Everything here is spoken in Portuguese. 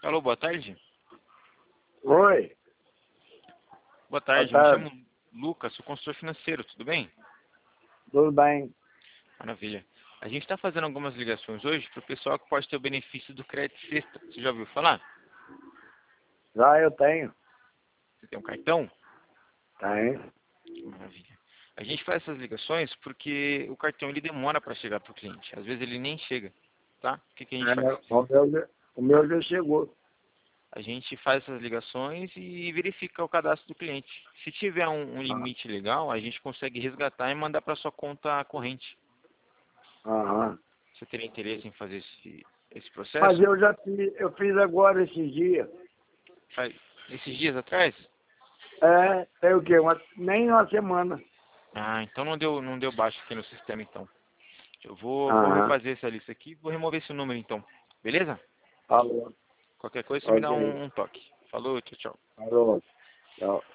Alô, boa tarde. Oi, Boa tarde, boa me tarde. chamo Lucas, sou consultor financeiro, tudo bem? Tudo bem? Maravilha. A gente está fazendo algumas ligações hoje para o pessoal que pode ter o benefício do crédito sexta. Você já ouviu falar? Já eu tenho. Você tem um cartão? Tenho. Maravilha. A gente faz essas ligações porque o cartão ele demora para chegar para o cliente. Às vezes ele nem chega, tá? O que a gente faz? O meu já chegou. A gente faz essas ligações e verifica o cadastro do cliente. Se tiver um Ah, limite legal, a gente consegue resgatar e mandar para sua conta corrente. aham. Você teria interesse em fazer esse Mas processo? eu fiz agora esses dias. Faz, esses dias atrás? Tem o quê? Nem uma semana. Ah, então não deu baixo aqui no sistema então. Eu vou Aham. refazer essa lista aqui e vou remover esse número então. Beleza? Falou. Qualquer coisa você me dá Ok. um toque. Falou, tchau, tchau. Falou. Tchau.